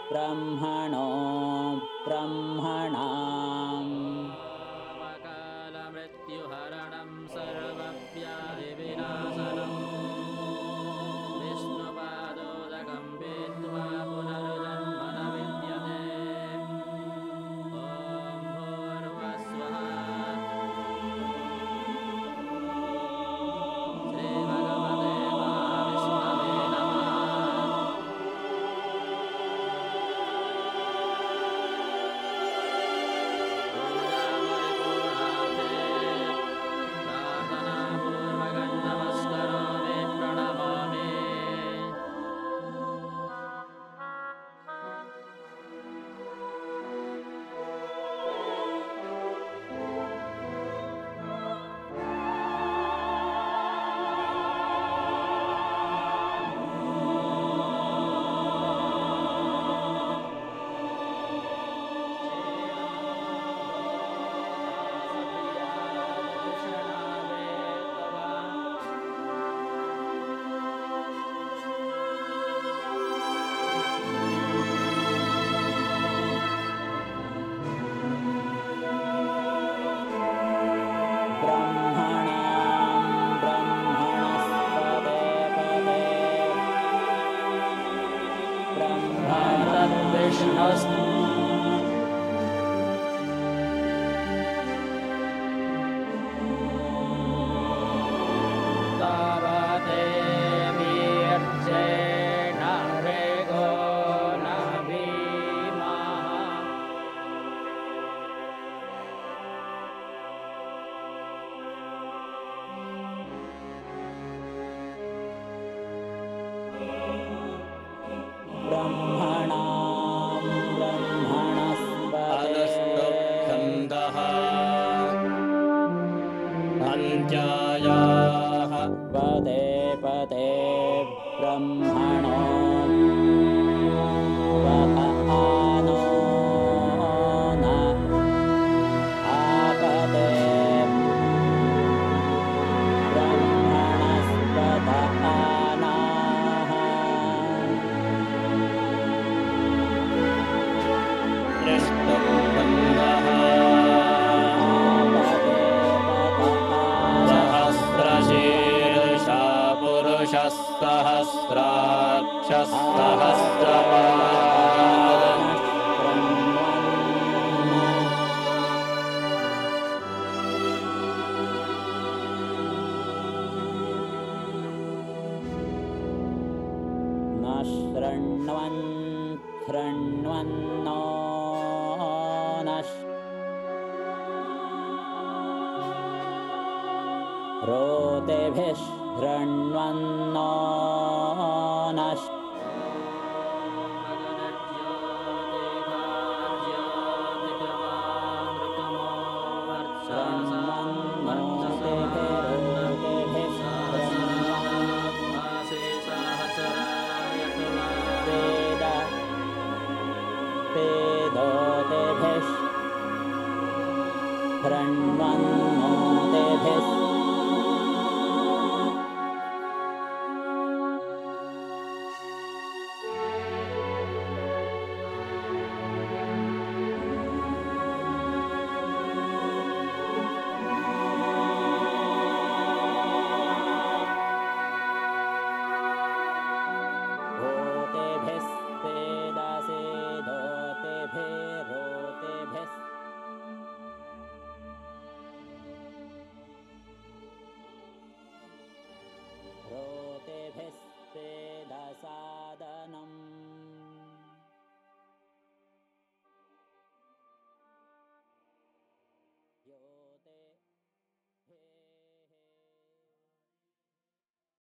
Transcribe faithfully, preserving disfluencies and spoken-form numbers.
ब्रह्मणो ब्रह्मणाम् कालमृत्युहरणं सर्वव्याधिविनाशनम् विष्णुपादोदकं पीत्वा पुनर्जन्म न विद्यते। ॐ भूर्भुवस्सुवः। श्रीभगवते महाविष्णवे नमः। पूजामणिपूर्णार्थे प्रार्थनापूर्वकं नमस्करोमि प्रणमामि। ब्रह्मणां ब्रह्मणस्पते पते तद्विष्णुस्तु तावते वीर्येण रेगो न भीमः। ब्रह्मणां ब्रह्मणस्पते अनुष्टुप्छन्दः अन्त्यायाः पदे पदे ब्रह्मणो वद आनो न आपदे ब्रह्मणस्पत आनाः त्रिष्टुप्छन्दः आपदे वद आनो सहस्रशीर्षा पुरुषः सहस्राक्षः सहस्रपात् न शृण्वन् शृण्वन्नो नश् रोतेभिः शृण्वन्नो नश्